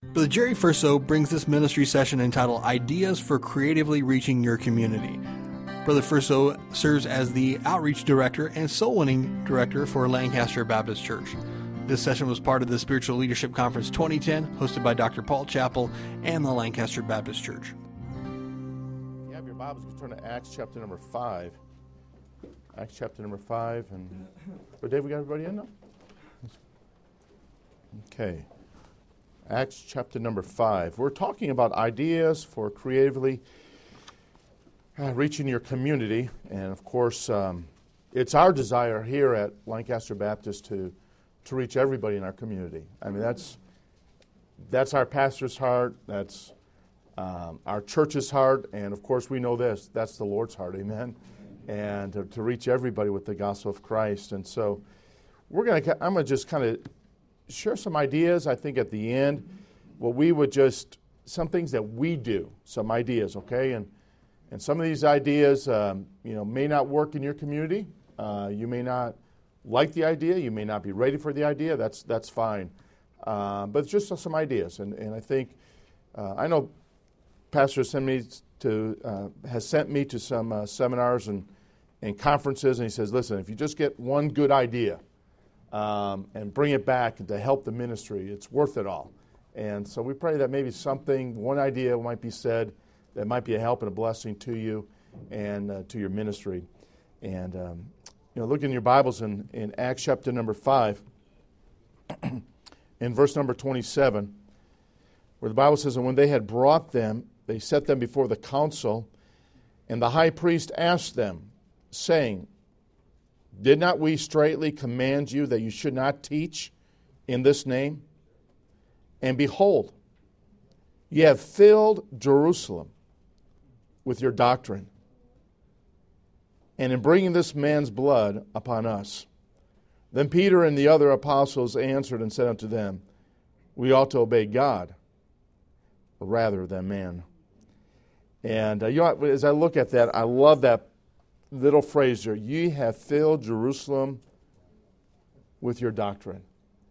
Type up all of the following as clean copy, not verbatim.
Brother Jerry Furso brings this ministry session entitled Ideas for Creatively Reaching Your Community. Brother Furso serves as the Outreach Director and Soul Winning Director for Lancaster Baptist Church. This session was part of the Spiritual Leadership Conference 2010, hosted by Dr. Paul Chappell and the Lancaster Baptist Church. If you have your Bibles, you can turn to Acts chapter number 5. Acts chapter number 5. And Dave, we got everybody in now? Okay. Acts chapter number 5. We're talking about ideas for creatively reaching your community. And of course, it's our desire here at Lancaster Baptist to reach everybody in our community. I mean, that's our pastor's heart. That's our church's heart. And of course, we know this. That's the Lord's heart. Amen. And to reach everybody with the gospel of Christ. And so I'm going to just kind of share some ideas, I think, at the end. Some things that we do, some ideas, okay? And some of these ideas, may not work in your community. You may not like the idea. You may not be ready for the idea. That's fine. But it's just some ideas. And I think, I know Pastor has sent me to some seminars and conferences, and he says, listen, if you just get one good idea, and bring it back to help the ministry, it's worth it all. And so we pray that maybe one idea might be said that might be a help and a blessing to you and to your ministry. And, look in your Bibles in Acts chapter number 5, in verse number 27, where the Bible says, and when they had brought them, they set them before the council, and the high priest asked them, saying, did not we straitly command you that you should not teach in this name? And behold, ye have filled Jerusalem with your doctrine, and in bringing this man's blood upon us. Then Peter and the other apostles answered and said unto them, we ought to obey God rather than man. And as I look at that, I love that little phrase there, ye have filled Jerusalem with your doctrine.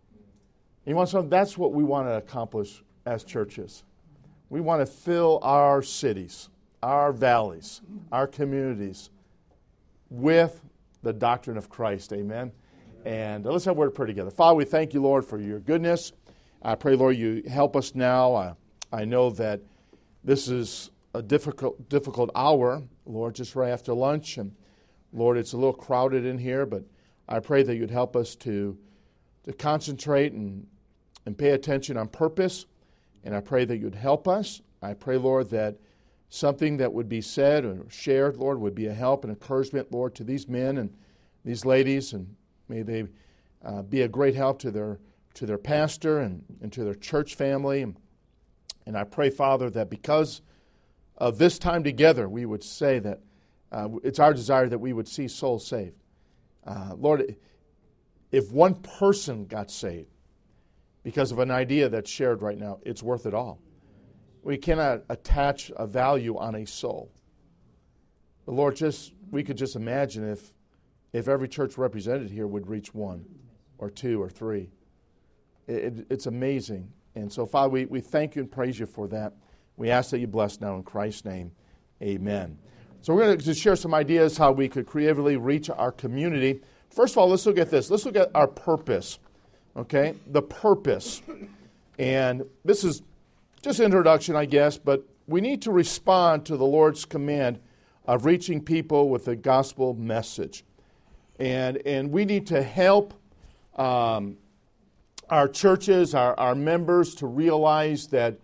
That's what we want to accomplish as churches. We want to fill our cities, our valleys, our communities with the doctrine of Christ. Amen. And let's have a word of prayer together. Father, we thank you, Lord, for your goodness. I pray, Lord, you help us now. I know that this is a difficult hour, Lord, just right after lunch. And Lord, it's a little crowded in here, but I pray that you'd help us to concentrate and pay attention on purpose. And I pray that you'd help us. I pray, Lord, that something that would be said or shared, Lord, would be a help and encouragement, Lord, to these men and these ladies. And may they be a great help to their pastor and to their church family. And I pray, Father, that because of this time together, we would say that it's our desire that we would see souls saved. Lord, if one person got saved because of an idea that's shared right now, it's worth it all. We cannot attach a value on a soul. But Lord, we could just imagine if every church represented here would reach one or two or three. It's amazing. And so, Father, we thank you and praise you for that. We ask that you bless now in Christ's name. Amen. So we're going to share some ideas how we could creatively reach our community. First of all, let's look at this. Let's look at our purpose. Okay? The purpose. And this is just introduction, I guess, but we need to respond to the Lord's command of reaching people with the gospel message. And we need to help our churches, our members to realize that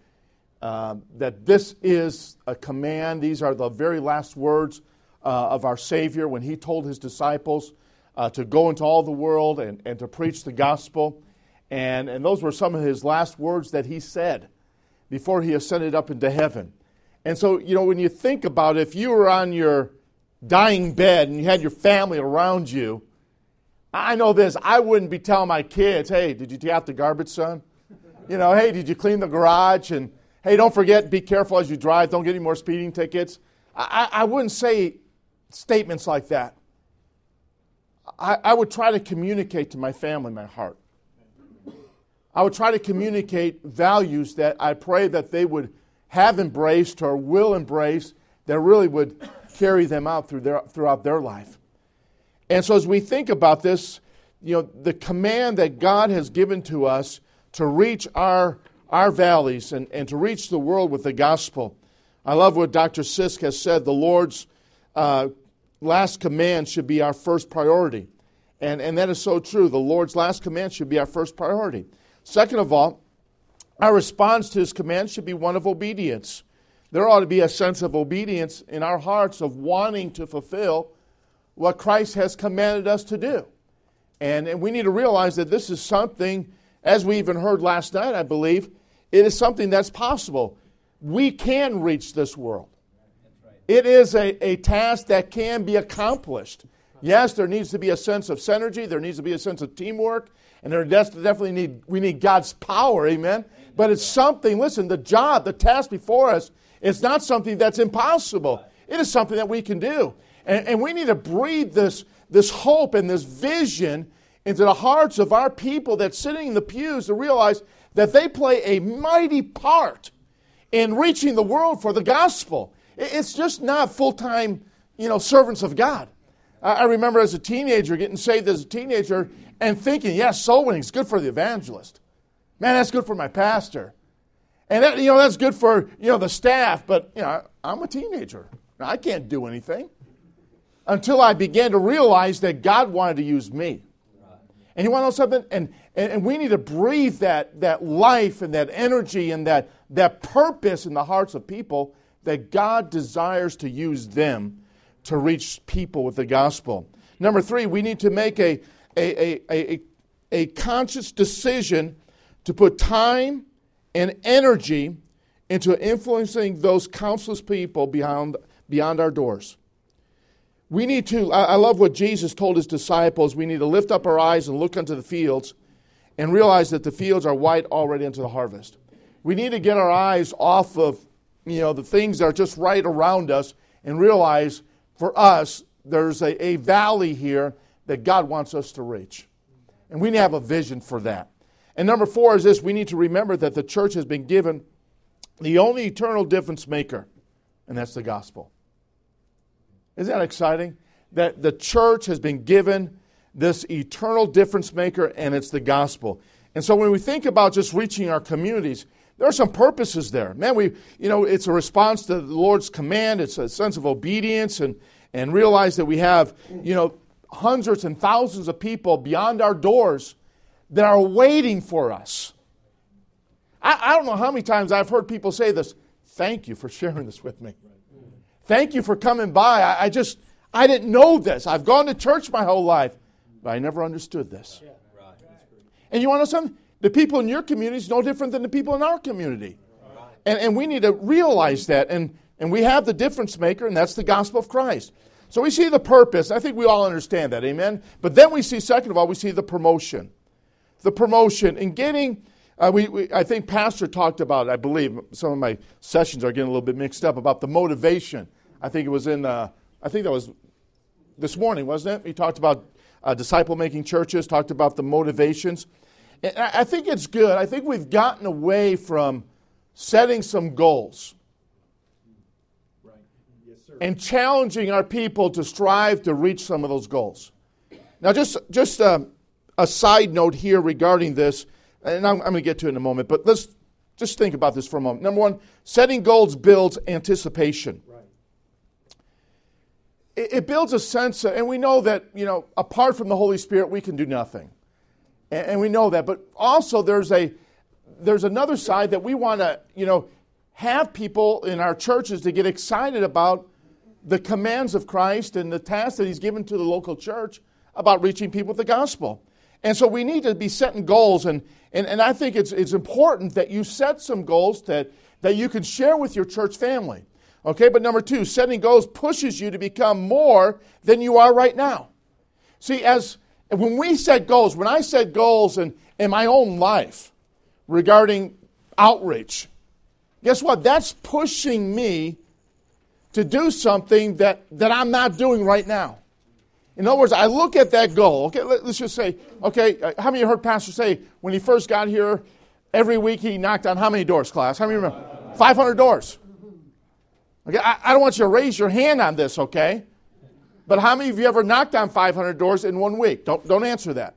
this is a command. These are the very last words of our Savior when he told his disciples to go into all the world and to preach the gospel. And those were some of his last words that he said before he ascended up into heaven. And so, when you think about it, if you were on your dying bed and you had your family around you, I know this, I wouldn't be telling my kids, hey, did you take out the garbage, son? Hey, did you clean the garage? And hey, don't forget, be careful as you drive. Don't get any more speeding tickets. I wouldn't say statements like that. I would try to communicate to my family my heart. I would try to communicate values that I pray that they would have embraced or will embrace, that really would carry them out throughout their life. And so as we think about this, the command that God has given to us to reach our valleys and to reach the world with the gospel. I love what Dr. Sisk has said. The Lord's last command should be our first priority. And that is so true. The Lord's last command should be our first priority. Second of all, our response to His command should be one of obedience. There ought to be a sense of obedience in our hearts of wanting to fulfill what Christ has commanded us to do. And we need to realize that this is something, as we even heard last night, I believe, it is something that's possible. We can reach this world. It is a task that can be accomplished. Yes, there needs to be a sense of synergy. There needs to be a sense of teamwork. And we need God's power, amen? But it's something, listen, the task before us, it's not something that's impossible. It is something that we can do. And we need to breathe this hope and this vision into the hearts of our people that's sitting in the pews to realize that they play a mighty part in reaching the world for the gospel. It's just not full-time, servants of God. I remember as a teenager, getting saved as a teenager, and thinking, yes, soul winning is good for the evangelist. Man, that's good for my pastor. And that's good for, the staff, but, I'm a teenager. I can't do anything. Until I began to realize that God wanted to use me. And you want to know something? And we need to breathe that life and that energy and that purpose in the hearts of people that God desires to use them to reach people with the gospel. Number 3, we need to make a conscious decision to put time and energy into influencing those countless people beyond our doors. We need to, I love what Jesus told His disciples, we need to lift up our eyes and look unto the fields and realize that the fields are white already unto the harvest. We need to get our eyes off of, the things that are just right around us and realize for us, there's a valley here that God wants us to reach. And we need to have a vision for that. And number 4 is this, we need to remember that the church has been given the only eternal difference maker, and that's the gospel. Isn't that exciting? That the church has been given this eternal difference maker, and it's the gospel. And so when we think about just reaching our communities, there are some purposes there. Man, it's a response to the Lord's command. It's a sense of obedience and realize that we have, hundreds and thousands of people beyond our doors that are waiting for us. I don't know how many times I've heard people say this, thank you for sharing this with me. Thank you for coming by. I didn't know this. I've gone to church my whole life, but I never understood this. And you want to know something? The people in your community is no different than the people in our community. And we need to realize that. And we have the difference maker, and that's the gospel of Christ. So we see the purpose. I think we all understand that, amen? But then we see, second of all, we see the promotion. The promotion. In getting, I think Pastor talked about, I believe, some of my sessions are getting a little bit mixed up, about the motivation. I think it was I think that was this morning, wasn't it? He talked about disciple-making churches, talked about the motivations. And I think it's good. I think we've gotten away from setting some goals. Right. Yes, sir. And challenging our people to strive to reach some of those goals. Now, just a side note here regarding this, and I'm going to get to it in a moment, but let's just think about this for a moment. Number 1, setting goals builds anticipation. Right. It builds a sense, and we know that, apart from the Holy Spirit, we can do nothing. And we know that. But also there's another side that we want to, have people in our churches to get excited about the commands of Christ and the task that He's given to the local church about reaching people with the gospel. And so we need to be setting goals. And I think it's important that you set some goals that you can share with your church family. Okay, but number 2, setting goals pushes you to become more than you are right now. See, when we set goals, when I set goals in my own life regarding outreach, guess what? That's pushing me to do something that I'm not doing right now. In other words, I look at that goal. Okay, let's just say, okay, how many of you heard Pastor say when he first got here, every week he knocked on how many doors, class? How many remember? 500 doors. Okay, I don't want you to raise your hand on this, okay? But how many of you ever knocked on 500 doors in 1 week? Don't answer that.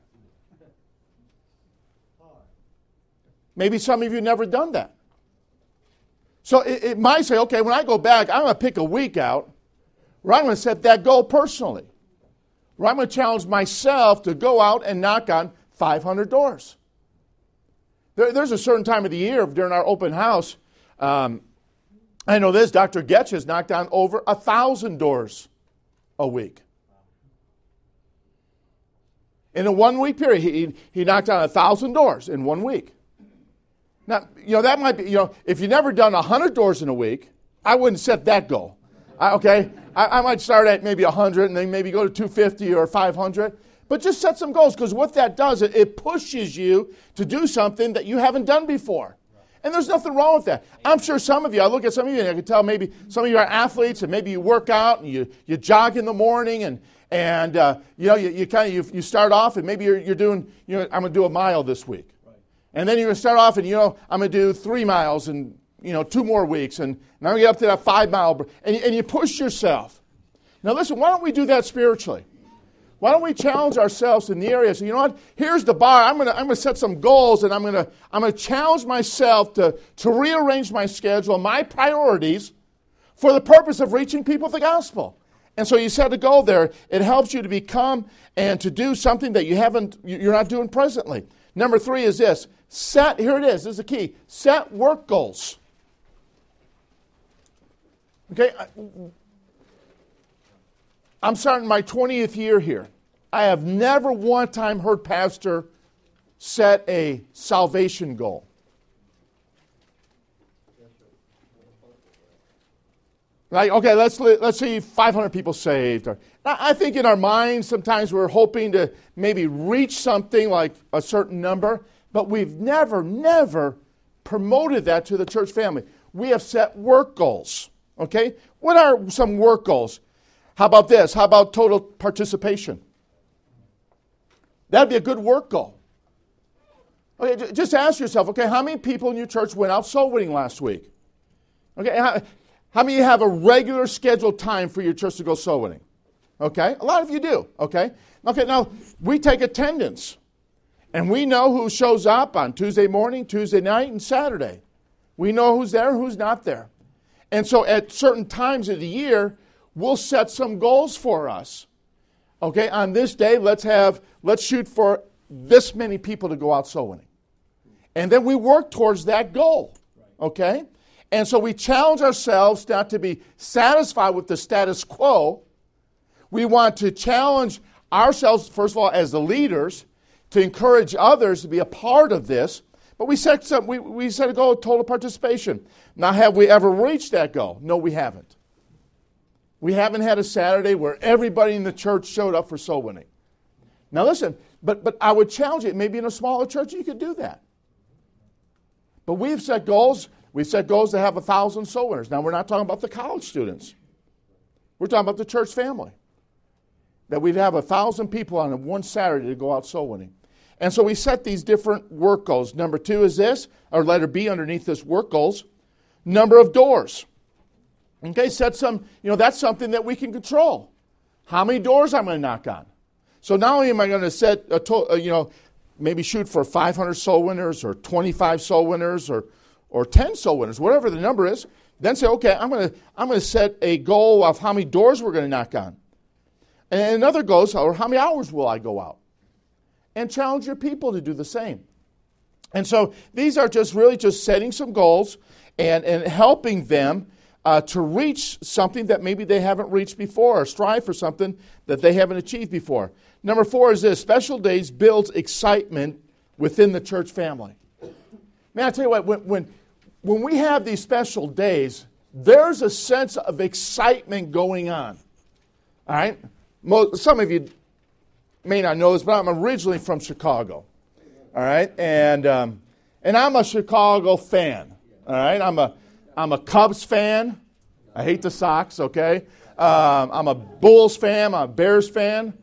Maybe some of you never done that. So it might say, okay, when I go back, I'm going to pick a week out where I'm going to set that goal personally. Where I'm going to challenge myself to go out and knock on 500 doors. There's a certain time of the year during our open house. I know this, Dr. Getch has knocked on over 1,000 doors a week. In a 1 week period, he knocked on 1,000 doors in 1 week. Now, that might be, if you've never done 100 doors in a week, I wouldn't set that goal. I might start at maybe 100 and then maybe go to 250 or 500. But just set some goals, because what that does, it pushes you to do something that you haven't done before. And there's nothing wrong with that. I'm sure some of you, I look at some of you and I can tell maybe some of you are athletes and maybe you work out and you jog in the morning and you start off and maybe you're doing, I'm going to do a mile this week. Right. And then you're going to start off and, I'm going to do 3 miles and, 2 more weeks. And now you get up to that 5 mile. And you push yourself. Now listen, why don't we do that spiritually? Why don't we challenge ourselves in the area? So you know what? Here's the bar. I'm gonna set some goals, and I'm gonna challenge myself to rearrange my schedule, my priorities, for the purpose of reaching people with the gospel. And so you set a goal there. It helps you to become and to do something that you're not doing presently. Number 3 is this. Here it is. This is the key. Set work goals. Okay. I'm starting my 20th year here. I have never one time heard pastor set a salvation goal. Like, okay, let's see 500 people saved. I think in our minds sometimes we're hoping to maybe reach something like a certain number, but we've never promoted that to the church family. We have set work goals. Okay? What are some work goals? How about this? How about total participation? That'd be a good work goal. Okay, just ask yourself, okay, how many people in your church went out soul winning last week? Okay, how many of you have a regular scheduled time for your church to go soul winning? Okay, a lot of you do, okay? Okay, now, we take attendance, and we know who shows up on Tuesday morning, Tuesday night, and Saturday. We know who's there and who's not there. And so at certain times of the year, we'll set some goals for us. Okay, on this day, let's shoot for this many people to go out soul winning. And then we work towards that goal. Okay? And so we challenge ourselves not to be satisfied with the status quo. We want to challenge ourselves, first of all, as the leaders, to encourage others to be a part of this. But we set a goal of total participation. Now, have we ever reached that goal? No, we haven't. We haven't had a Saturday where everybody in the church showed up for soul winning. Now listen, but I would challenge you, maybe in a smaller church you could do that. But we've set goals. We've set goals to have 1,000 soul winners. Now we're not talking about the college students. We're talking about the church family. That we'd have 1,000 people on one Saturday to go out soul winning. And so we set these different work goals. Number 2 is this, or letter B underneath this work goals, number of doors. Okay, set some, that's something that we can control. How many doors I'm going to knock on. So not only am I going to set, maybe shoot for 500 soul winners or 25 soul winners or 10 soul winners, whatever the number is, then say, okay, I'm going to set a goal of how many doors we're going to knock on. And another goal is, or how many hours will I go out? And challenge your people to do the same. And so these are just setting some goals and helping them to reach something that maybe they haven't reached before, or strive for something that they haven't achieved before. Number 4 is this: special days builds excitement within the church family. Man, I tell you what, when we have these special days, there's a sense of excitement going on. All right? Some of you may not know this, but I'm originally from Chicago. All right? And I'm a Chicago fan. All right? I'm a Cubs fan. I hate the Sox, okay? I'm a Bulls fan. I'm a Bears fan.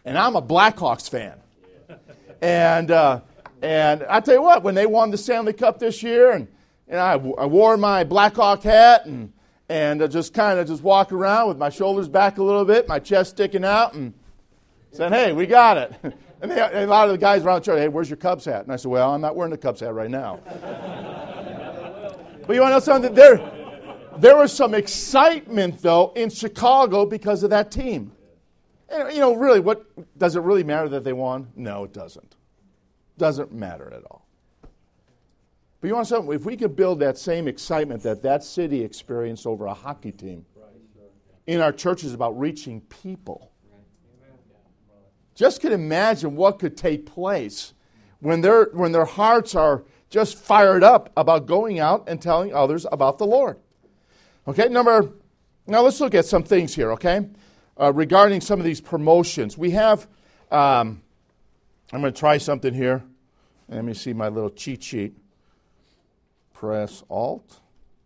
And I'm a Blackhawks fan. And I tell you what, when they won the Stanley Cup this year, and I wore my Blackhawk hat and just kind of just walk around with my shoulders back a little bit, my chest sticking out, and saying, hey, we got it. And a lot of the guys around the church, hey, where's your Cubs hat? And I said, well, I'm not wearing the Cubs hat right now. But you want to know something? There was some excitement, though, in Chicago because of that team. And, really, what does it really matter that they won? No, it doesn't. Doesn't matter at all. But you want something? If we could build that same excitement that city experienced over a hockey team in our churches about reaching people, just can imagine what could take place when their hearts are just fired up about going out and telling others about the Lord. Okay, now let's look at some things here, okay, regarding some of these promotions. We have, I'm going to try something here. Let me see my little cheat sheet. Press Alt.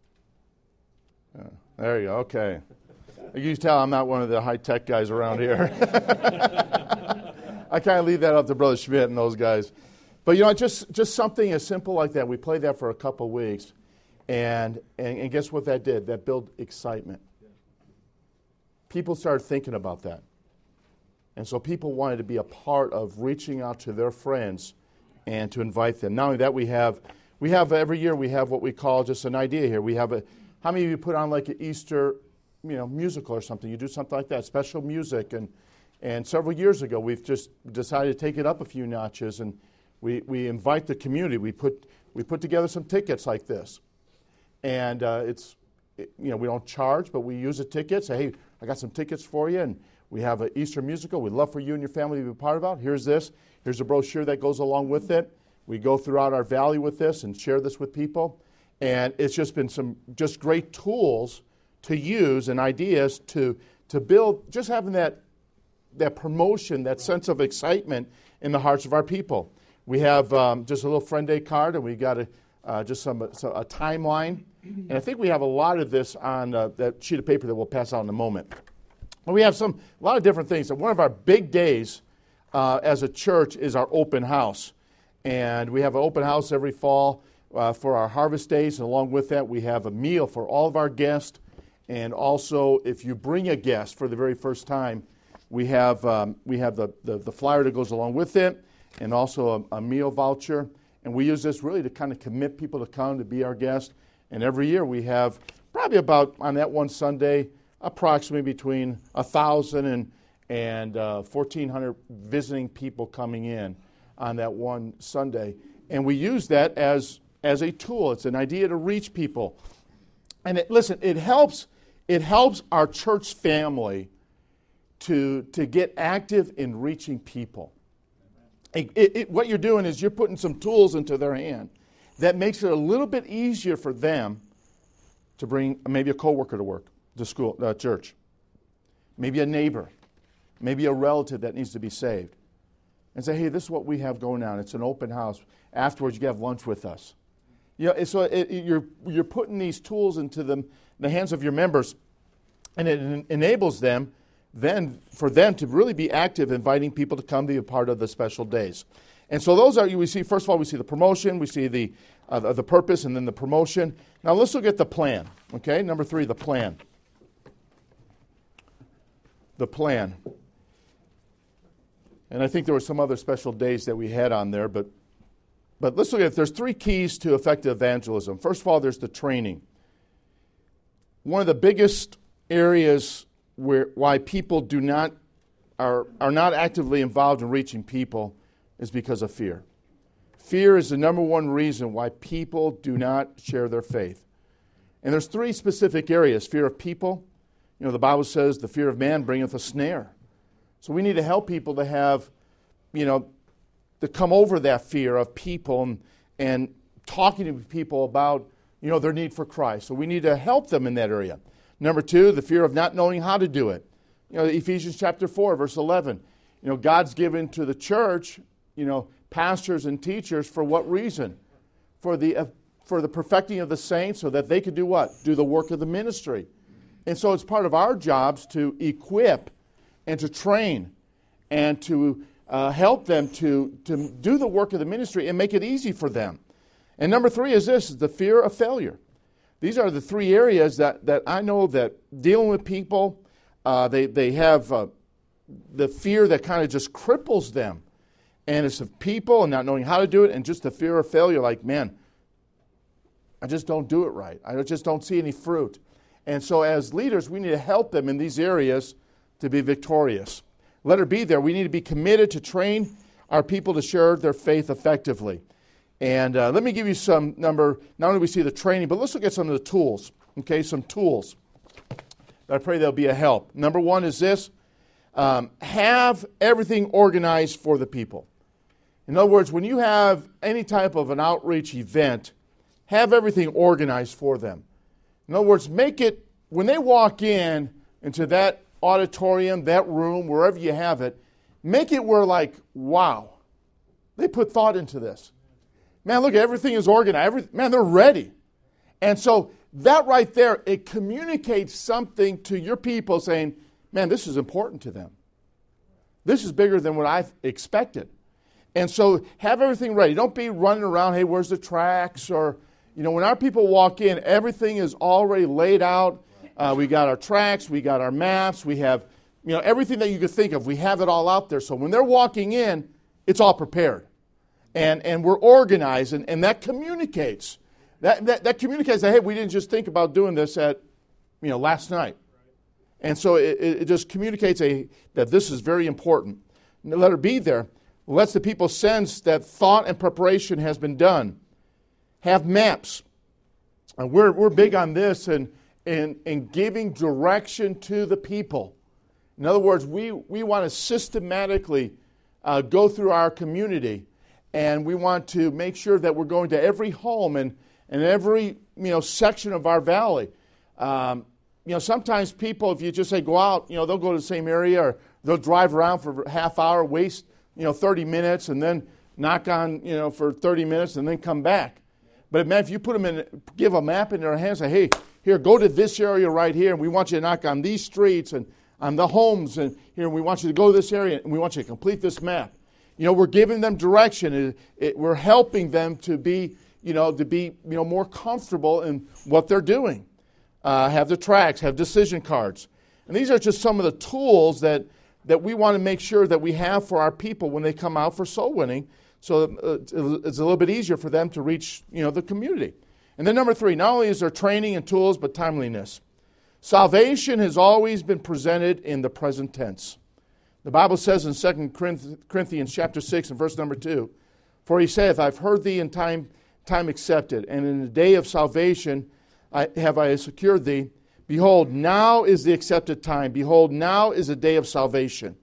There you go, okay. You can tell I'm not one of the high-tech guys around here. I kind of leave that up to Brother Schmidt and those guys. But, just something as simple like that. We played that for a couple weeks. And guess what that did? That built excitement. People started thinking about that. And so people wanted to be a part of reaching out to their friends and to invite them. Not only that, we have every year we have what we call just an idea here. We have how many of you put on like an Easter, musical or something? You do something like that, special music. And several years ago, we've just decided to take it up a few notches, and we invite the community. We put together some tickets like this. And we don't charge, but we use a ticket. Say, hey, I got some tickets for you, and we have an Easter musical. We'd love for you and your family to be a part of it. Here's this. Here's a brochure that goes along with it. We go throughout our valley with this and share this with people. And it's just been some just great tools to use and ideas to build, just having that promotion, that sense of excitement in the hearts of our people. We have just a little friend day card, and we got a timeline. And I think we have a lot of this on that sheet of paper that we'll pass out in a moment. But we have a lot of different things. And one of our big days as a church is our open house. And we have an open house every fall for our harvest days. And along with that, we have a meal for all of our guests. And also, if you bring a guest for the very first time, we have the flyer that goes along with it, and also a meal voucher. And we use this really to kind of commit people to come to be our guest. And every year we have probably about, on that one Sunday, approximately between 1,000 and 1,400 visiting people coming in on that one Sunday. And we use that as a tool. It's an idea to reach people. And it helps our church family to get active in reaching people. What you're doing is you're putting some tools into their hand that makes it a little bit easier for them to bring maybe a coworker to work, to school, church, maybe a neighbor, maybe a relative that needs to be saved, and say, hey, this is what we have going on. It's an open house. Afterwards, you can have lunch with us. So you're putting these tools into the hands of your members, and it enables them then for them to really be active, inviting people to come be a part of the special days. And so those are, we see, first of all, we see the promotion, we see the purpose, and then the promotion. Now let's look at the plan, okay? Number 3, the plan. The plan. And I think there were some other special days that we had on there, but let's look at it. There's 3 keys to effective evangelism. First of all, there's the training. One of the biggest areas why people are not actively involved in reaching people is because of fear. Fear is the number one reason why people do not share their faith. And there's 3 specific areas. Fear of people. The Bible says the fear of man bringeth a snare. So we need to help people to have, to come over that fear of people and talking to people about, their need for Christ. So we need to help them in that area. Number 2, the fear of not knowing how to do it. Ephesians chapter 4, verse 11. God's given to the church, pastors and teachers for what reason? For the perfecting of the saints, so that they could do what? Do the work of the ministry. And so it's part of our jobs to equip and to train and to help them to do the work of the ministry and make it easy for them. And number 3 is this, is the fear of failure. These are the 3 areas that I know that dealing with people, they have the fear that kind of just cripples them. And it's of people and not knowing how to do it, and just the fear of failure, like, man, I just don't do it right. I just don't see any fruit. And so as leaders, we need to help them in these areas to be victorious. Let her be there. We need to be committed to train our people to share their faith effectively. And let me give you some not only do we see the training, but let's look at some of the tools. Okay, some tools. I pray they'll be a help. Number 1 is this, have everything organized for the people. In other words, when you have any type of an outreach event, have everything organized for them. In other words, make it, when they walk into that auditorium, that room, wherever you have it, make it where like, wow, they put thought into this. Man, look, everything is organized. Man, they're ready. And so that right there, it communicates something to your people saying, man, this is important to them. This is bigger than what I expected. And so have everything ready. Don't be running around, hey, where's the tracks? Or, when our people walk in, everything is already laid out. We got our tracks, we got our maps, we have, everything that you could think of. We have it all out there. So when they're walking in, it's all prepared. And we're organized, and that communicates. That communicates that, hey, we didn't just think about doing this at, last night. And so it just communicates that this is very important. Let her be there. Lets the people sense that thought and preparation has been done. Have maps. And we're big on this and giving direction to the people. In other words, we want to systematically go through our community, and we want to make sure that we're going to every home and every section of our valley. Sometimes people, if you just say go out, they'll go to the same area, or they'll drive around for a half hour, waste 30 minutes, and then knock on for 30 minutes, and then come back. But man, if you give a map in their hands, say, hey, here, go to this area right here, and we want you to knock on these streets and on the homes, and here, we want you to go to this area, and we want you to complete this map. We're giving them direction. We're helping them to be more comfortable in what they're doing. Have the tracks, have decision cards. And these are just some of the tools that we want to make sure that we have for our people when they come out for soul winning, so it's a little bit easier for them to reach the community. And then number 3, not only is there training and tools, but timeliness. Salvation has always been presented in the present tense. The Bible says in 2 Corinthians chapter 6 and verse number 2, for he saith, I've heard thee in time accepted, and in the day of salvation have I secured thee. Behold, now is the accepted time. Behold, now is the day of salvation.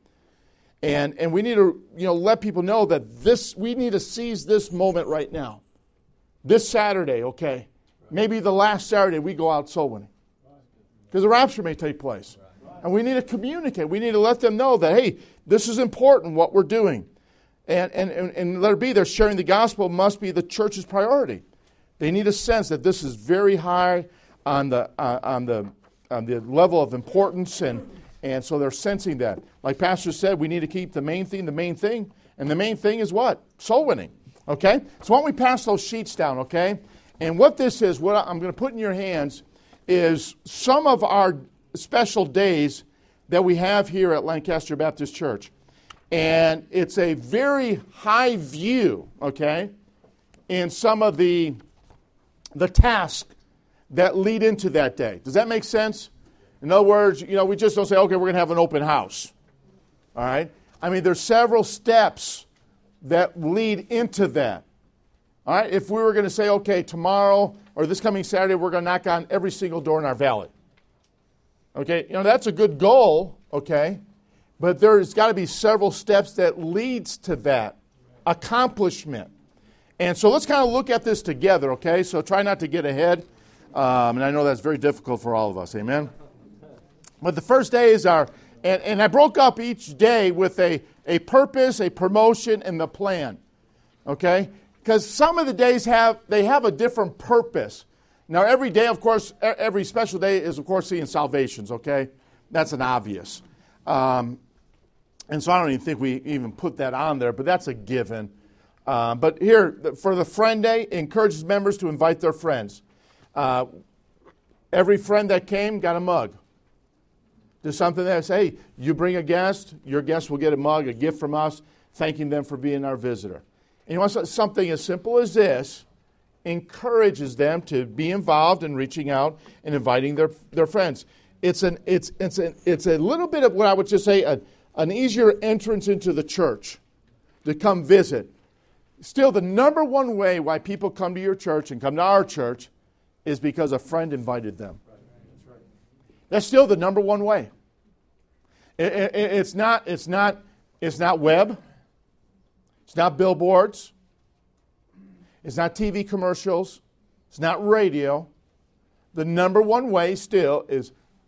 And we need to let people know that we need to seize this moment right now. This Saturday, okay, maybe the last Saturday we go out soul winning, because the rapture may take place. And we need to communicate. We need to let them know that, hey, this is important, what we're doing. And let it be there, sharing the gospel must be the church's priority. They need a sense that this is very high on the level of importance, and so they're sensing that. Like Pastor said, we need to keep the main thing, and the main thing is what? Soul winning, okay? So why don't we pass those sheets down, okay? And what this is, what I'm going to put in your hands is some of our special days that we have here at Lancaster Baptist Church. And it's a very high view, okay, in some of the tasks that lead into that day. Does that make sense? In other words, we just don't say, okay, we're going to have an open house. All right? I mean, there's several steps that lead into that. All right? If we were going to say, okay, tomorrow or this coming Saturday, we're going to knock on every single door in our valley. Okay? That's a good goal, okay? But there's got to be several steps that leads to that accomplishment. And so let's kind of look at this together, okay? So try not to get ahead. And I know that's very difficult for all of us, amen? But the first days are, and I broke up each day with a purpose, a promotion, and the plan, okay? Because some of the days have a different purpose. Now, every day, of course, every special day is, of course, seeing salvations, okay? That's an obvious. And so I don't even think we even put that on there, but that's a given. But here, for the Friend Day, encourages members to invite their friends. Every friend that came got a mug. There's something that says, hey, you bring a guest, your guest will get a mug, a gift from us, thanking them for being our visitor. And you want something as simple as this encourages them to be involved in reaching out and inviting their friends. It's a little bit of what I would just say an easier entrance into the church to come visit. Still, the number one way why people come to your church and come to our church is because a friend invited them. That's still the number one way. It's not web. It's not billboards. It's not TV commercials. It's not radio. The number one way still is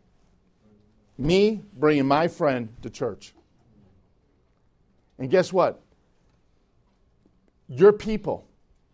me bringing my friend to church. And guess what? Your people,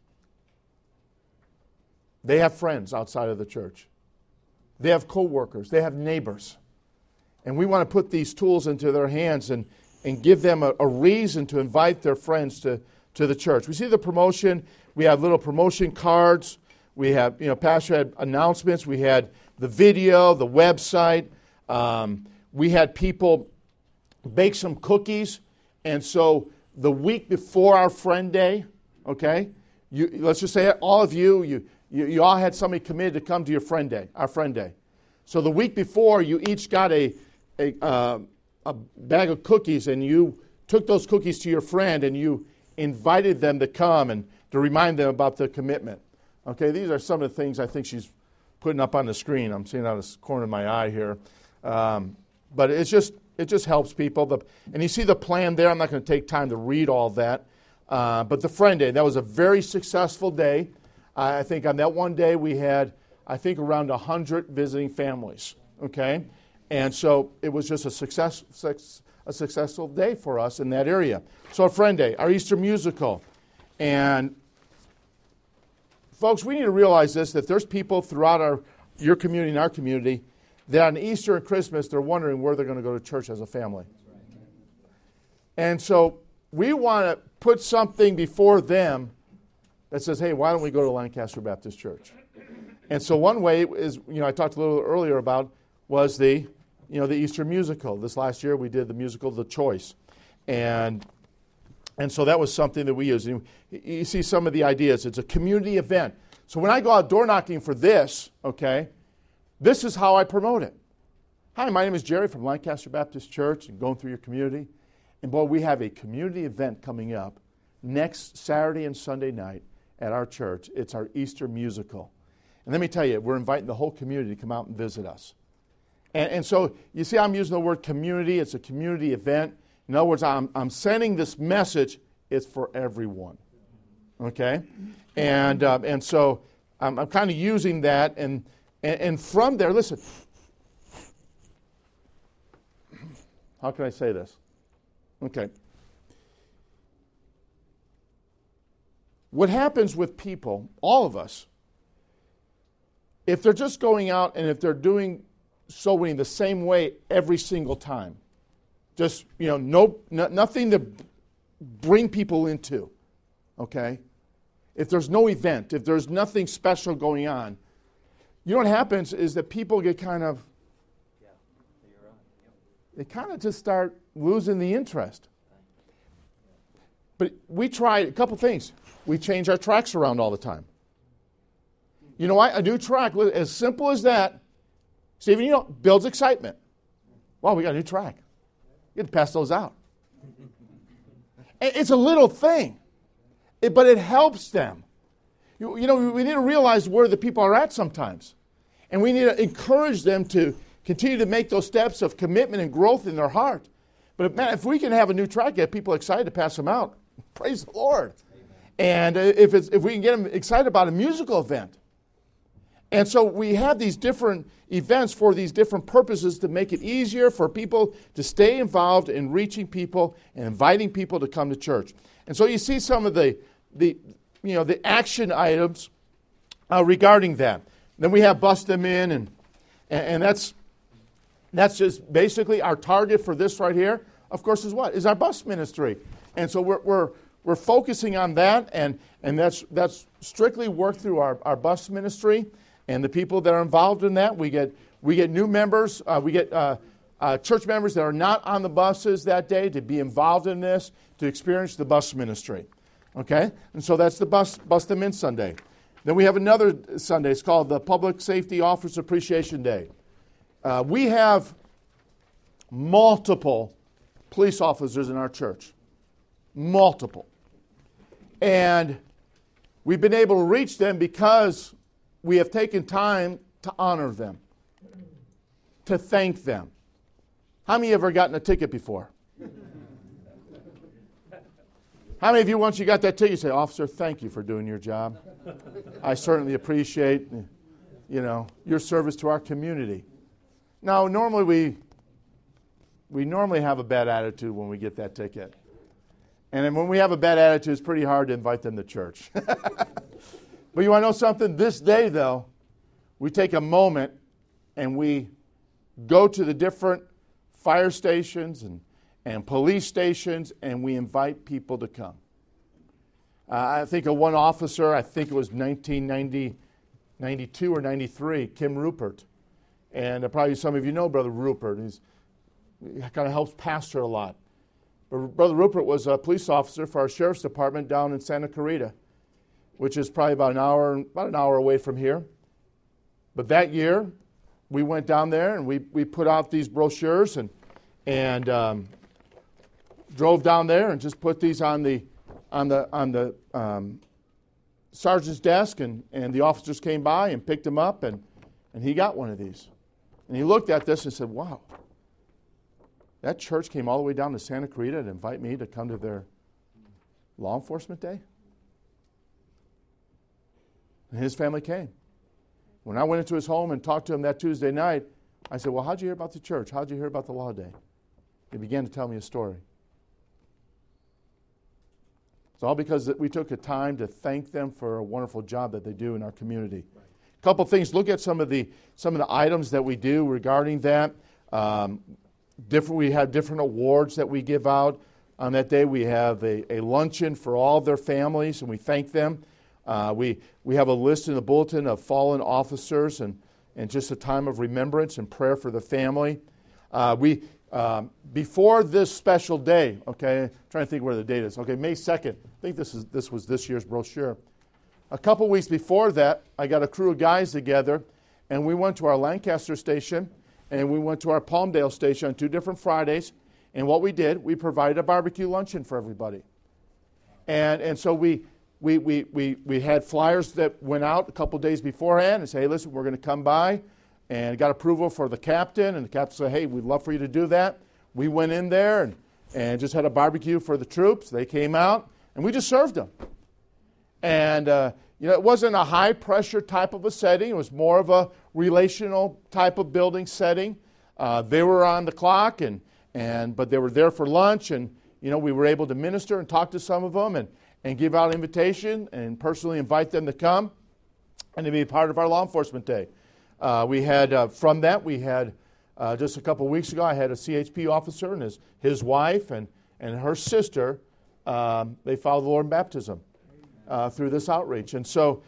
they have friends outside of the church. They have co-workers. They have neighbors. And we want to put these tools into their hands and give them a reason to invite their friends to the church. We see the promotion. We have little promotion cards. We have, Pastor had announcements. We had the video, the website. We had people bake some cookies. And so the week before our Friend Day, okay, let's just say all of you all had somebody committed to come to your Friend Day, our Friend Day. So the week before, you each got a bag of cookies, and you took those cookies to your friend, and you invited them to come and to remind them about the commitment. Okay, these are some of the things I think she's putting up on the screen. I'm seeing out of the corner of my eye here. But it just helps people. And you see the plan there. I'm not going to take time to read all that. But the Friend Day, that was a very successful day. I think on that one day we had, around 100 visiting families. Okay? And so it was just a successful day for us in that area. So our Friend Day, our Easter musical. And folks, we need to realize this, that there's people throughout your community and our community that on Easter and Christmas, they're wondering where they're going to go to church as a family. And so we want to put something before them that says, hey, why don't we go to Lancaster Baptist Church? And so one way is, I talked a little earlier about, was the Easter musical. This last year we did the musical The Choice. And so that was something that we used. You see some of the ideas. It's a community event. So when I go out door knocking for this, okay, this is how I promote it. Hi, my name is Jerry from Lancaster Baptist Church, and going through your community. And boy, we have a community event coming up next Saturday and Sunday night at our church. It's our Easter musical. And let me tell you, we're inviting the whole community to come out and visit us. And so you see I'm using the word community. It's a community event. In other words, I'm sending this message. It's for everyone. Okay? And so I'm kind of using that. And from there, listen, how can I say this? Okay. What happens with people, all of us, if they're just going out and if they're doing soul winning the same way every single time, just, nothing to bring people into, okay? If there's no event, if there's nothing special going on, what happens is that people get they kind of just start losing the interest. But we tried a couple things. We change our tracks around all the time. You know what? A new track, as simple as that, Stephen, builds excitement. Wow, we got a new track. You have to pass those out. It's a little thing, but it helps them. We need to realize where the people are at sometimes. And we need to encourage them to continue to make those steps of commitment and growth in their heart. But if we can have a new track, get people excited to pass them out, praise the Lord. And if we can get them excited about a musical event. And so we have these different events for these different purposes to make it easier for people to stay involved in reaching people and inviting people to come to church. And so you see some of the action items regarding that. Then we have bust them in, and that's just basically our target for this right here. of course, is what? Is our bus ministry. And so we're focusing on that, and that's strictly worked through our bus ministry and the people that are involved in that. We get new members. We get church members that are not on the buses that day to be involved in this, to experience the bus ministry. Okay? And so that's the Bus Them In Sunday. Then we have another Sunday. It's called the Public Safety Officer Appreciation Day. We have multiple police officers in our church. Multiple. And we've been able to reach them because we have taken time to honor them, to thank them. How many have ever gotten a ticket before? How many of you, once you got that ticket, you say, "Officer, thank you for doing your job. I certainly appreciate, your service to our community." Now, normally we normally have a bad attitude when we get that ticket. And then when we have a bad attitude, it's pretty hard to invite them to church. But you want to know something? This day, though, we take a moment and we go to the different fire stations and police stations, and we invite people to come. I think of one officer, I think it was 1992 or 93, Kim Rupert. And probably some of you know Brother Rupert. He kind of helps pastor a lot. But Brother Rupert was a police officer for our sheriff's department down in Santa Clarita, which is probably about an hour away from here. But that year, we went down there and we put out these brochures and drove down there and just put these on the sergeant's desk, and the officers came by and picked them up, and he got one of these. And he looked at this and said, "Wow, that church came all the way down to Santa Clarita to invite me to come to their law enforcement day?" And his family came. When I went into his home and talked to him that Tuesday night, I said, "Well, how'd you hear about the church? How'd you hear about the law day?" He began to tell me a story. It's all because we took a time to thank them for a wonderful job that they do in our community. Right. A couple things. Look at some of the items that we do regarding that. We have different awards that we give out on that day. We have a luncheon for all their families, and we thank them. We have a list in the bulletin of fallen officers and just a time of remembrance and prayer for the family. Before this special day, okay, I'm trying to think where the date is. Okay, May 2nd. I think this was this year's brochure. A couple weeks before that, I got a crew of guys together, and we went to our Lancaster station, and we went to our Palmdale station on 2 different Fridays. And what we did, we provided a barbecue luncheon for everybody. And so we had flyers that went out a couple days beforehand and say, "Hey, listen, we're going to come by," and got approval for the captain, and the captain said, "Hey, we'd love for you to do that." We went in there and just had a barbecue for the troops. They came out, and we just served them. And it wasn't a high-pressure type of a setting. It was more of a relational type of building setting. They were on the clock, but they were there for lunch, and we were able to minister and talk to some of them and give out invitation and personally invite them to come and to be a part of our law enforcement day. We had just a couple weeks ago, I had a CHP officer and his wife and her sister. They followed the Lord in baptism through this outreach. And so,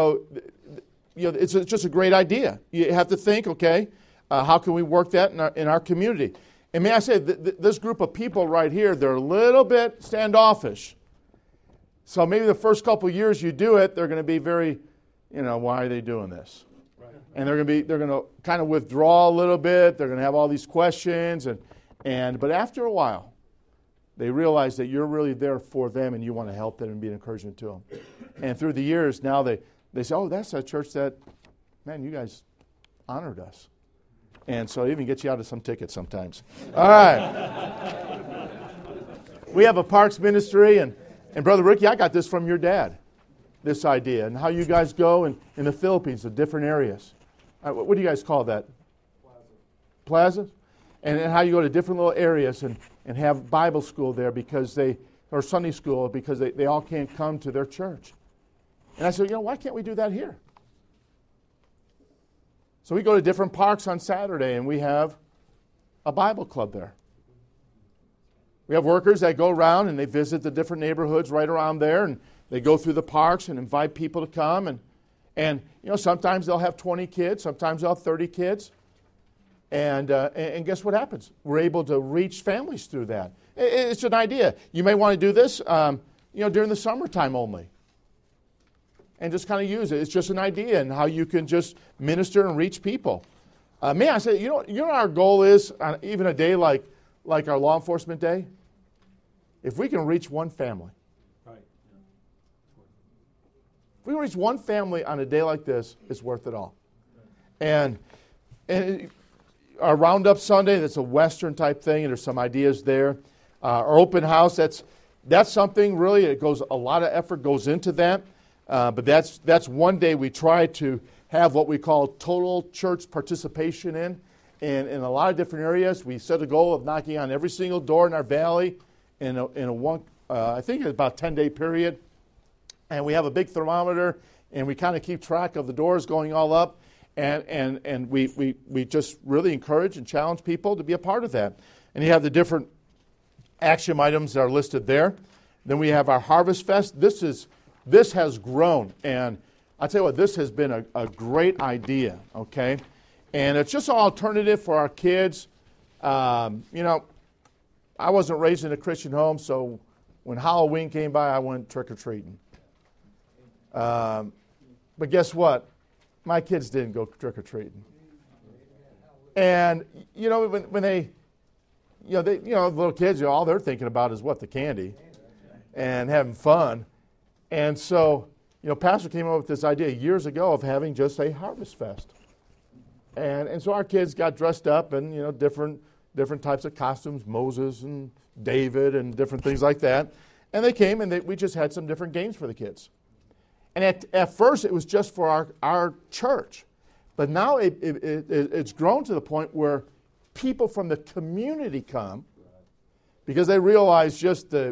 it's just a great idea. You have to think, okay, how can we work that in our community? And may I say, this group of people right here, they're a little bit standoffish. So maybe the first couple years you do it, they're going to be very, why are they doing this? Right. And they're going to kind of withdraw a little bit. They're going to have all these questions, but after a while, they realize that you're really there for them and you want to help them and be an encouragement to them. And through the years, now they say, "Oh, that's a church that, man, you guys honored us." And so it even gets you out of some tickets sometimes. All right. We have a parks ministry, and Brother Ricky, I got this from your dad, this idea, and how you guys go in the Philippines to different areas. What do you guys call that? Plaza? And how you go to different little areas and have Bible school there or Sunday school because they all can't come to their church. And I said, why can't we do that here? So we go to different parks on Saturday, and we have a Bible club there. We have workers that go around and they visit the different neighborhoods right around there, and they go through the parks and invite people to come. And sometimes they'll have 20 kids, sometimes they'll have 30 kids. And guess what happens? We're able to reach families through that. It's an idea. You may want to do this, during the summertime only, and just kind of use it. It's just an idea and how you can just minister and reach people. May I say, our goal is on even a day like our law enforcement day, if we can reach one family. Right. If we can reach one family on a day like this, it's worth it all. And our Roundup Sunday, that's a Western type thing, and there's some ideas there. Our open house, that's something really, a lot of effort goes into that. But that's one day we try to have what we call total church participation in a lot of different areas. We set a goal of knocking on every single door in our valley in a one, I think it's about 10-day period. And we have a big thermometer, and we kind of keep track of the doors going all up. And we just really encourage and challenge people to be a part of that. And you have the different action items that are listed there. Then we have our Harvest Fest. This has grown, and I'll tell you what, this has been a great idea, okay? And it's just an alternative for our kids. I wasn't raised in a Christian home, so when Halloween came by, I went trick-or-treating. But guess what? My kids didn't go trick-or-treating. And, when they little kids, all they're thinking about is what, the candy and having fun. And so, Pastor came up with this idea years ago of having just a Harvest Fest. And so our kids got dressed up in, different types of costumes, Moses and David and different things like that. And they came and we just had some different games for the kids. And at first it was just for our church. But now it's grown to the point where people from the community come because they realize just the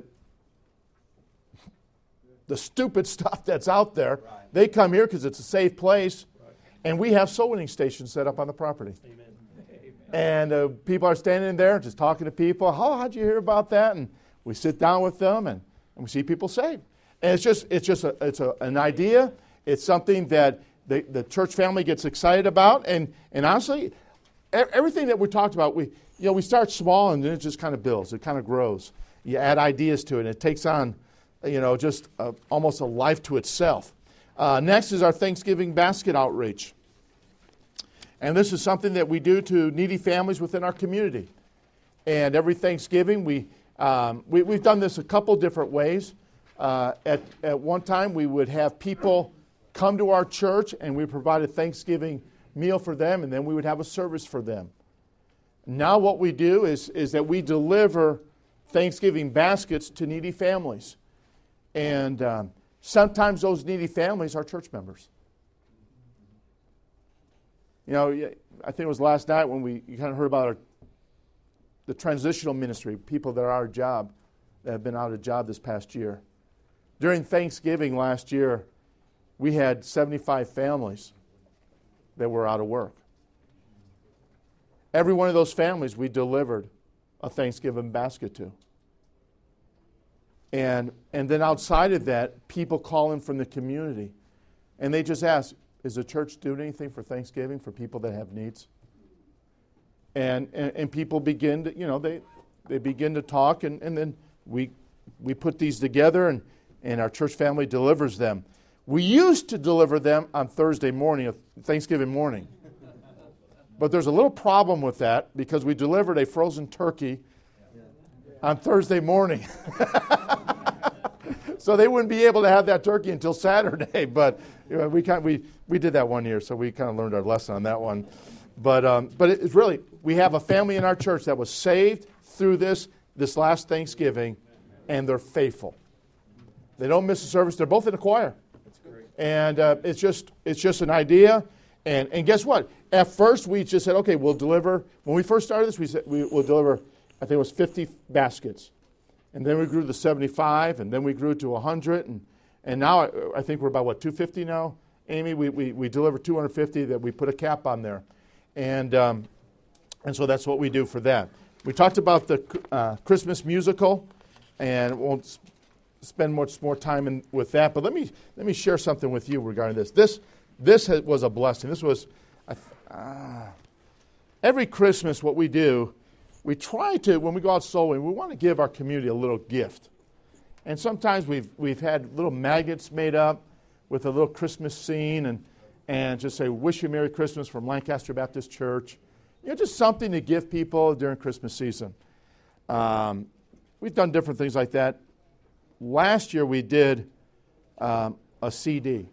stupid stuff that's out there. Right. They come here because it's a safe place, right. And we have soul winning stations set up on the property. Amen. And people are standing there just talking to people. How'd you hear about that? And we sit down with them and we see people saved. And it's an idea. It's something that the church family gets excited about. And honestly, everything that we talked about, we start small and then it just kind of builds. It kind of grows. You add ideas to it and it takes on just almost a life to itself. Next is our Thanksgiving basket outreach. And this is something that we do to needy families within our community. And every Thanksgiving, we've done this a couple different ways. At one time, we would have people come to our church and we provide a Thanksgiving meal for them, and then we would have a service for them. Now what we do is that we deliver Thanksgiving baskets to needy families. And sometimes those needy families are church members. I think it was last night when you kind of heard about the transitional ministry, people that are out of job, that have been out of job this past year. During Thanksgiving last year, we had 75 families that were out of work. Every one of those families we delivered a Thanksgiving basket to. And then outside of that, people call in from the community. And they just ask, is the church doing anything for Thanksgiving for people that have needs? And people begin to, they begin to talk, and then we put these together, and our church family delivers them. We used to deliver them on Thursday morning, Thanksgiving morning. But there's a little problem with that because we delivered a frozen turkey on Thursday morning. So they wouldn't be able to have that turkey until Saturday. But we did that one year, so we kind of learned our lesson on that one. But it's really, we have a family in our church that was saved through this last Thanksgiving, and they're faithful. They don't miss a service. They're both in the choir. And it's just an idea. And guess what? At first, we just said, okay, we'll deliver. When we first started this, we said we'll deliver, I think it was 50 baskets. And then we grew to 75, and then we grew to 100. And now I think we're about, 250 now? Amy, we deliver 250 that we put a cap on there. And so that's what we do for that. We talked about the Christmas musical, and won't spend much more time with that. But let me share something with you regarding this. This was a blessing. This was every Christmas. What we do, we try to, when we go out soul winning, we want to give our community a little gift. And sometimes we've had little magnets made up with a little Christmas scene, and just say, "Wish you Merry Christmas" from Lancaster Baptist Church. Just something to give people during Christmas season. We've done different things like that. Last year we did a CD.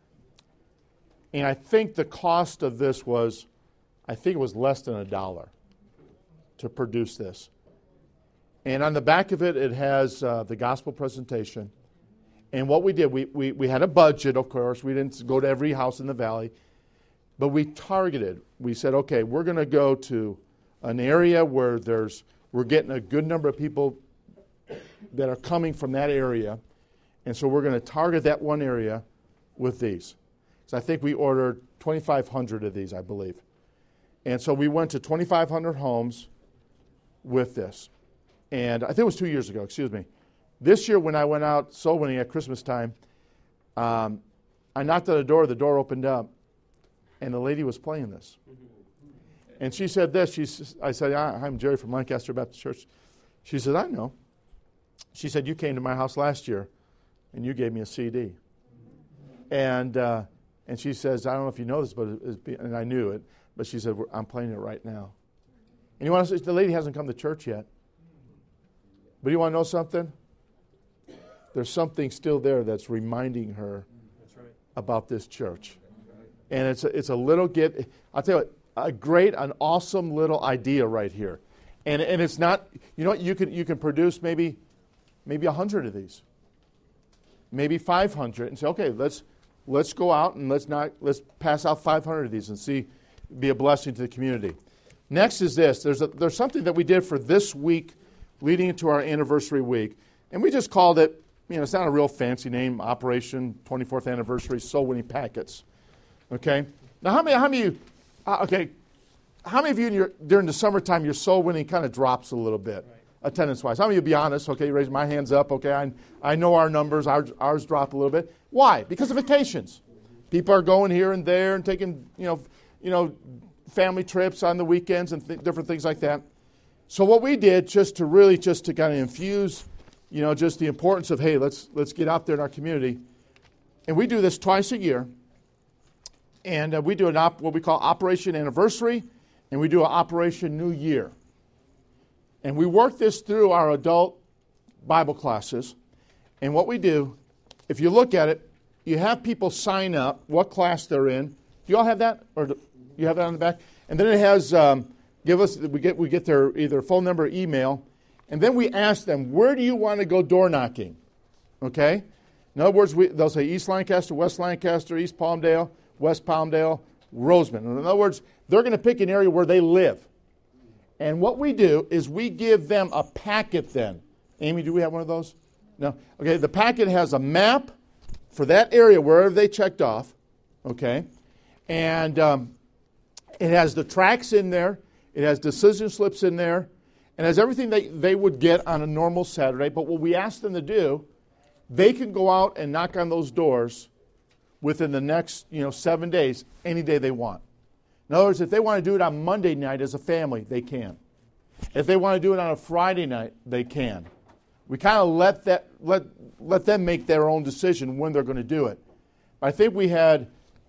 And I think the cost of this was, it was less than $1 to produce this. And on the back of it, it has the gospel presentation. And what we did, we had a budget, of course. We didn't go to every house in the valley. But we targeted. We said, okay, we're going to go to an area where we're getting a good number of people that are coming from that area. And so we're going to target that one area with these. So I think we ordered 2,500 of these, I believe. And so we went to 2,500 homes with this. And I think it was 2 years ago, excuse me. This year when I went out soul winning at Christmas time, I knocked on the door opened up, and the lady was playing this. And she said this. I said, "I'm Jerry from Lancaster Baptist Church." She said, "I know." She said, "You came to my house last year, and you gave me a CD." And she says, "I don't know if you know this, but and I knew it, but she said, I'm playing it right now." And you want to say, the lady hasn't come to church yet. But you want to know something? There's something still there that's reminding her about this church. And it's a little gift. I'll tell you what, an awesome little idea right here. And it's not, you can produce maybe 100 of these. Maybe 500 and say, okay, let's go out and let's pass out 500 of these and be a blessing to the community. Next is this. There's something that we did for this week leading into our anniversary week. And we just called it, it's not a real fancy name, Operation 24th Anniversary Soul Winning Packets. Okay? Now, how many of you during the summertime, your soul winning kind of drops a little bit, attendance-wise? How many of you be honest? Okay, you raise my hands up. Okay, I know our numbers. Ours drop a little bit. Why? Because of vacations. People are going here and there and taking, family trips on the weekends and different things like that. So what we did just to kind of infuse, just the importance of, hey, let's get out there in our community. And we do this twice a year. And we do what we call Operation Anniversary, and we do an Operation New Year. And we work this through our adult Bible classes. And what we do, if you look at it, you have people sign up, what class they're in. Do you all have that? Or do you have that on the back? And then it has, we get their either phone number or email. And then we ask them, where do you want to go door knocking? Okay? In other words, they'll say East Lancaster, West Lancaster, East Palmdale, West Palmdale, Roseman. In other words, they're going to pick an area where they live. And what we do is we give them a packet then. Amy, do we have one of those? No? Okay, the packet has a map for that area, wherever they checked off. Okay? And it has the tracks in there. It has decision slips in there. And has everything they would get on a normal Saturday. But what we ask them to do, they can go out and knock on those doors within the next 7 days, any day they want. In other words, if they want to do it on Monday night as a family, they can. If they want to do it on a Friday night, they can. We kind of let them make their own decision when they're going to do it. I think we had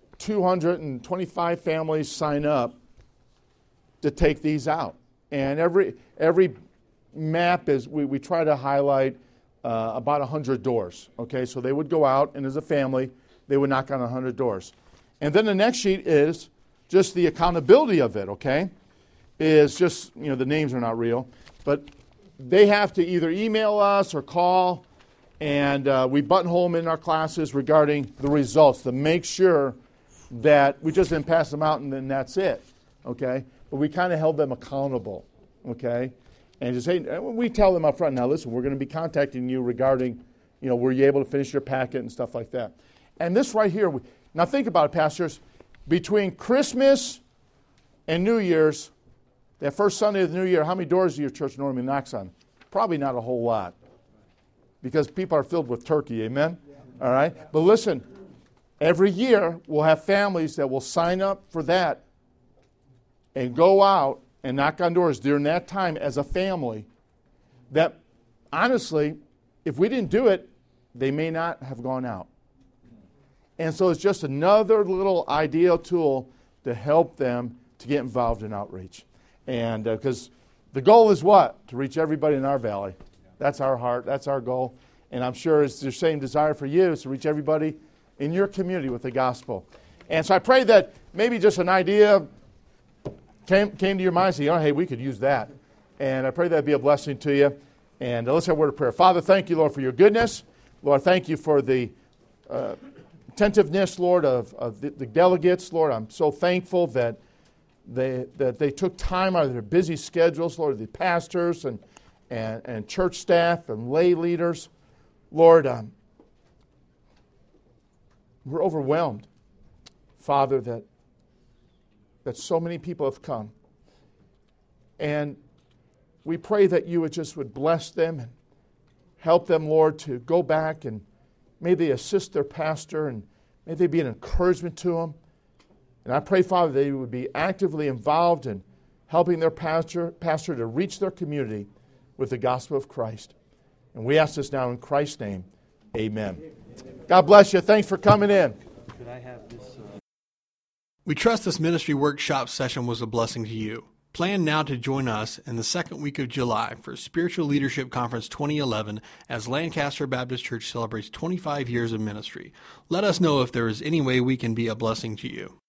225 families sign up to take these out. And every map is, we try to highlight about 100 doors. Okay, so they would go out, and as a family, they would knock on 100 doors. And then the next sheet is just the accountability of it, okay? Is just, the names are not real. But they have to either email us or call, and we buttonhole them in our classes regarding the results to make sure that we just didn't pass them out and then that's it, okay? But we kind of held them accountable, okay? And just, hey, we tell them up front, now listen, we're going to be contacting you regarding, were you able to finish your packet and stuff like that. And this right here, now think about it, pastors. Between Christmas and New Year's, That first Sunday of the new year, how many doors do your church normally knocks on? Probably not a whole lot. Because people are filled with turkey, amen? All right? But listen, every year we'll have families that will sign up for that and go out and knock on doors during that time as a family that, honestly, if we didn't do it, they may not have gone out. And so it's just another little ideal tool to help them to get involved in outreach. And because the goal is what? To reach everybody in our valley. That's our heart. That's our goal. And I'm sure it's the same desire for you is to reach everybody in your community with the gospel. And so I pray that maybe just an idea came to your mind and say, oh, hey, we could use that. And I pray that be a blessing to you. And let's have a word of prayer. Father, thank you, Lord, for your goodness. Lord, thank you for the attentiveness, Lord, of the delegates. Lord, I'm so thankful that they took time out of their busy schedules, Lord, the pastors and church staff and lay leaders. Lord, we're overwhelmed, Father, that so many people have come. And we pray that you would bless them and help them, Lord, to go back and may they assist their pastor and may they be an encouragement to them. And I pray, Father, they would be actively involved in helping their pastor to reach their community with the gospel of Christ. And we ask this now in Christ's name. Amen. God bless you. Thanks for coming in. Could I have this? We trust this ministry workshop session was a blessing to you. Plan now to join us in the second week of July for Spiritual Leadership Conference 2011 as Lancaster Baptist Church celebrates 25 years of ministry. Let us know if there is any way we can be a blessing to you.